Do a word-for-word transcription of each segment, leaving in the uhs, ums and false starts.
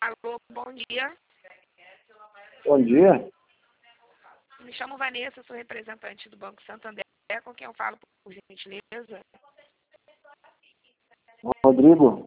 Alô, bom dia. Bom dia. Me chamo Vanessa, sou representante do Banco Santander, com quem eu falo, por gentileza. Rodrigo.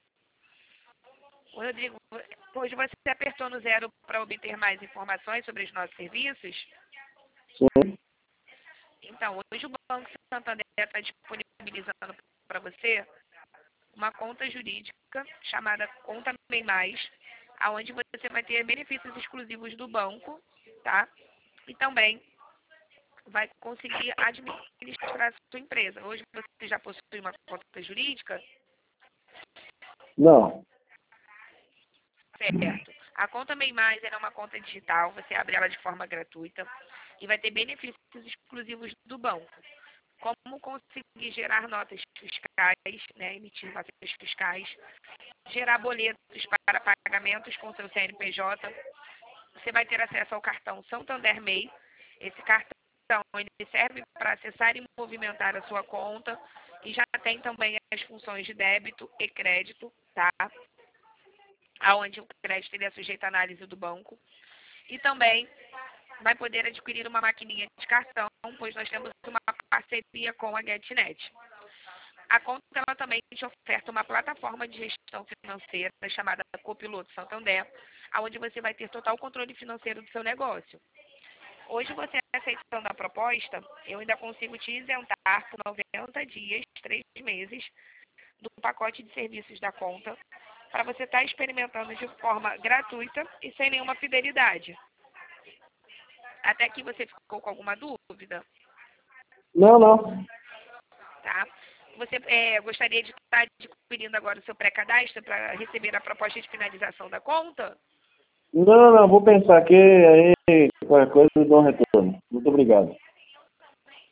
Ô, Rodrigo, hoje você apertou no zero para obter mais informações sobre os nossos serviços? Sim. Então, hoje o Banco Santander está disponibilizando para você uma conta jurídica chamada Conta Bem Mais, onde você vai ter benefícios exclusivos do banco, tá? E também vai conseguir administrar a sua empresa. Hoje você já possui uma conta jurídica? Não. Certo. A conta Bem Mais é uma conta digital, você abre ela de forma gratuita e vai ter benefícios exclusivos do banco. Como conseguir gerar notas fiscais, né, emitir notas fiscais, gerar boletos para pagamentos com seu C N P J. Você vai ter acesso ao cartão Santander M E I. Esse cartão ele serve para acessar e movimentar a sua conta e já tem também as funções de débito e crédito, tá? Onde o crédito ele é sujeito à análise do banco. E também vai poder adquirir uma maquininha de cartão, pois nós temos uma parceria com a GetNet. A conta ela também te oferta uma plataforma de gestão financeira chamada Copiloto Santander, onde você vai ter total controle financeiro do seu negócio. Hoje, você aceitando a proposta, eu ainda consigo te isentar por noventa dias, três meses, do pacote de serviços da conta, para você estar experimentando de forma gratuita e sem nenhuma fidelidade. Até aqui você ficou com alguma dúvida? Não, não. Tá? Você é, gostaria de estar adquirindo agora o seu pré-cadastro para receber a proposta de finalização da conta? Não, não, vou pensar aqui, aí qualquer coisa eu dou um retorno. Muito obrigado.